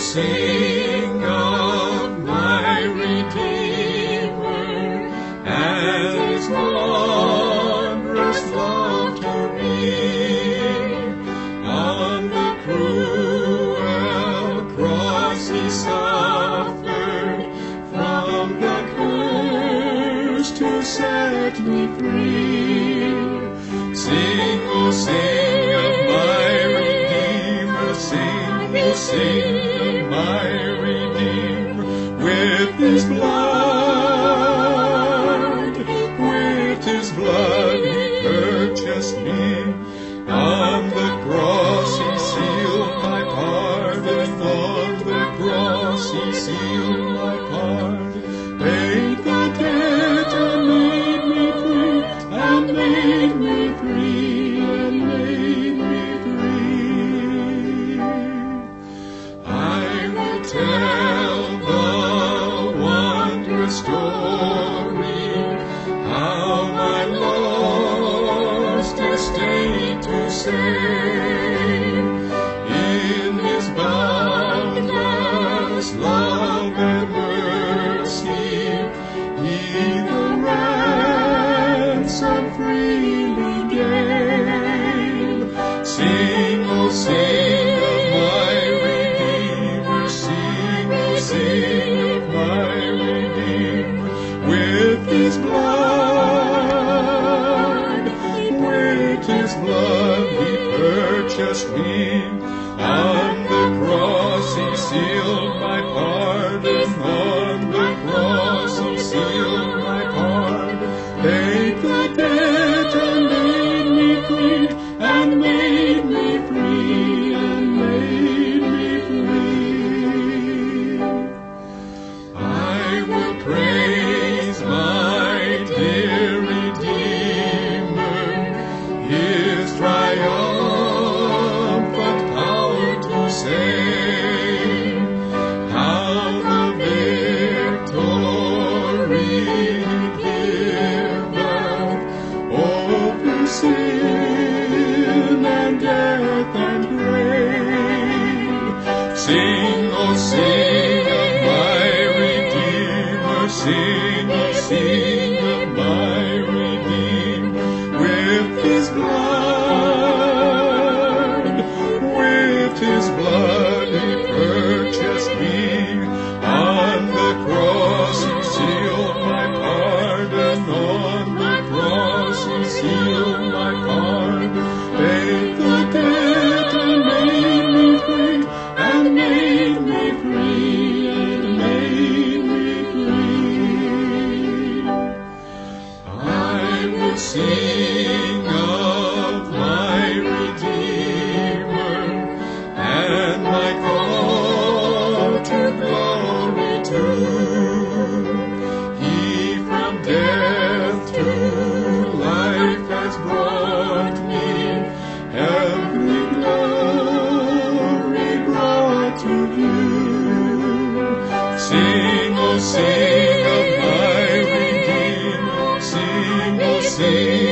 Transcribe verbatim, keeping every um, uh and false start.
sing of my Redeemer and his wondrous love to me. On the cruel cross he suffered from the curse to set me free. Sing, oh sing of my Redeemer, sing, oh sing of my Redeemer. With his blood, with his blood he purchased me. On the cross he sealed my pardon, on the cross he sealed my pardon. Paid the debt and made me free, and made me free, and made me free. I will tell the wondrous story, how my lost estate to save. In his boundless love and mercy, he the ransom freely gave. Sing, oh sing of my Redeemer, sing, oh sing of my Redeemer. With his blood, with his blood he purchased me. On the cross he sealed my pardon, on the cross he sealed my pardon. Paid the debt and made me free, and made me free, and made me free. I will praise my dear Redeemer, his triumphant power to save. How the victory giveth over sin and death and grave. Sing, oh sing of my Redeemer, sing, oh sing of my Redeemer. With his blood, with his blood he purchased me. On the cross he sealed my pardon, on the cross he sealed my pardon. Paid the debt and made me free, and made me free, and made me free. I will sing of my Redeemer and my call to glory too. He from death to life has brought me, every glory brought to view. Sing, oh sing of my Redeemer, sing, oh sing